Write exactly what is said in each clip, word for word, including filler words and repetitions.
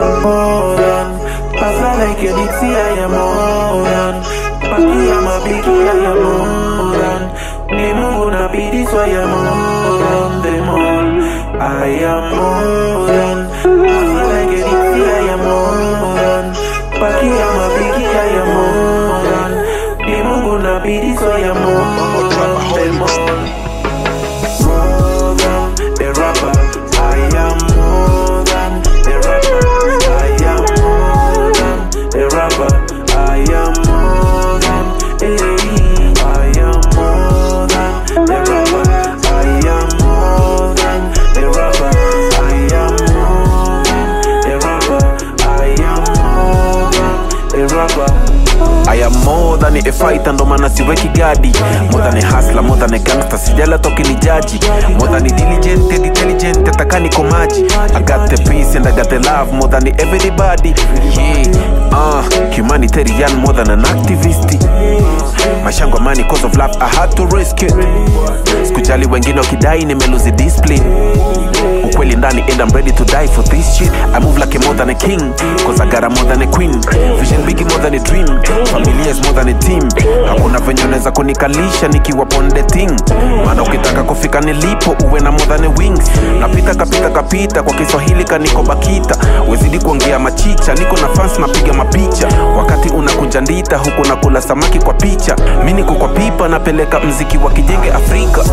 more than. Pass like a Dixie, I am more than. Paki, I'm a biggie, I am more than. Nemo gonna be this way, I am more than them all. I am more than. Pass like a Dixie, I am more than. Paki, I'm a biggie, I am more than. Nemo gonna be this way, I am more than them all. More than a rapper, I am more than a rapper. I am more than a rapper. I am more than a I am more than a rapper. I am more than a rapper. I am more than a rapper. I am more than a rapper. I am more than a fighter, ndo maana siweki gadi. More than a hustler, more than a gangster, sijala toki ni jaji. More than a diligent, intelligent, ataka niko maji. I got the peace and I got the love, more than everybody. Yeah, uh, humanitarian, more than an activist. Mashangwa money cause of love, I had to risk it. Skujali wengine wakidai nimeluzi discipline. Ukweli ndani and I'm ready to die for this shit. I move like a more than a king, cause I got a more than a queen. Vision biggie more than a dream, familia is more than a team. Hakuna venye unaweza kunikalisha nikiwa on the thing. Maana ukitaka kufika nilipo uwe na more than a wings. Napita kapita kapita kwa Kiswahili kaniko bakita. Wezidi kuongea machicha, niko na fans napiga mapicha. Wakati unakuja ndita huku nakula samaki kwa picha. Mimi niko kwa pipa napeleka mziki wa kijenge Afrika.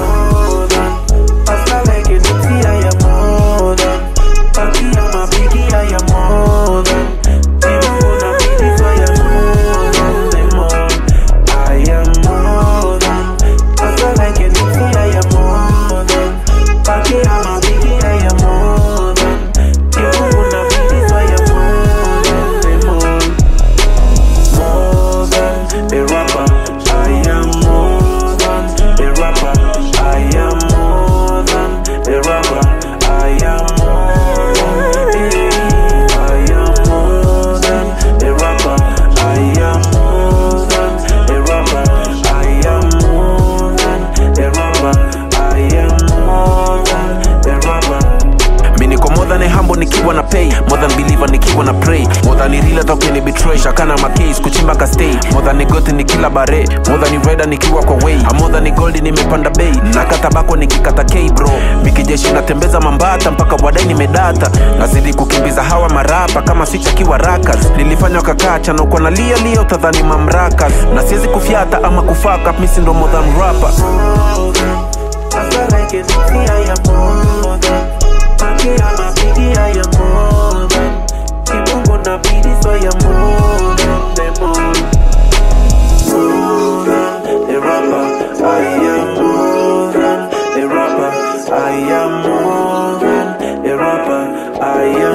Nikiwa na pay, more than believer nikiwa na pray. More than real talk ni betray, shakana ma case kuchimba ka stay. More than gote nikila bare, more than rider nikiwa kwa way. I'm more than gold nimepanda bay, nakata bako nikikata K bro. Mikijeshi natembeza mambata mpaka wadai nimedata. Nazidi kukimbiza hawa marapa kama sicha kiwa rakas. Nilifanya kakacha na uko na lia lia utadhani mamrakas. Na siwezi kufiata ama kufaka, mimi si ndo more than rapper. I like it, I am more than. I'm a biggie, I am more than. People gonna be this way, I'm more than them all. More than a rapper, I am more than a rapper. I am more than a rapper. I am